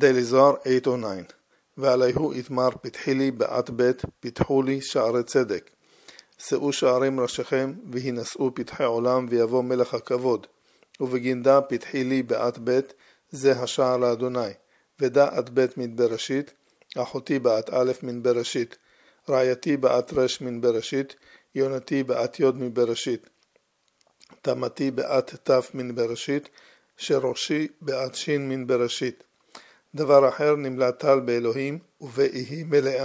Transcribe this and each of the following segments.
Daily Zohar 809 ועליהו יתמר פתחי לי בעת בית פתחו לי שערי צדק שאו שערים ראשיכם והינשאו פתחי עולם ויבוא מלך הכבוד ובגינדה פתחי לי בעת בית זה השער לאדוני ודע עת בית מן בראשית אחותי בעת א' מן בראשית רעייתי בעת רש מן בראשית יונתי בעת יוד מן בראשית תמתי בעת תף מן בראשית שראשי בעת שין מן בראשית דבר אחר נמלא טל באלוהים ובאיהי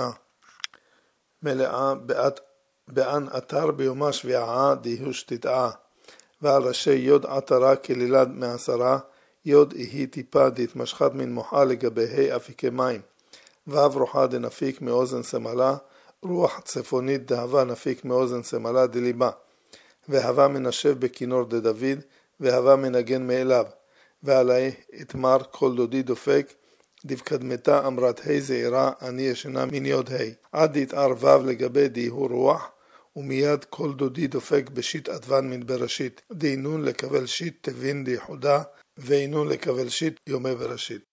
מלאה באן אתר ביומה שביעה דיהוש תתעה ועל ראשי יוד עטרה כלילד מעשרה יוד איהי טיפה דתמשכת מן מוחה לגבי אפיקי מים ואב רוחה דנפיק מאוזן סמלה רוח צפונית דהבה נפיק מאוזן סמלה דליבה והווה מנשב בכינור דדוד והווה מנגן מאליו ועלי התמר כל דודי דופק דבקדמתה אמרת ה' זעירה אני ישנה מן יוד ה' עד יתער ו' לגבי דיהו רוח ומיד כל דודי דופק בשיט עדוון מן בראשית דינון לקבל שיט תבין דיחודה ואינון לקבל שיט יומי בראשית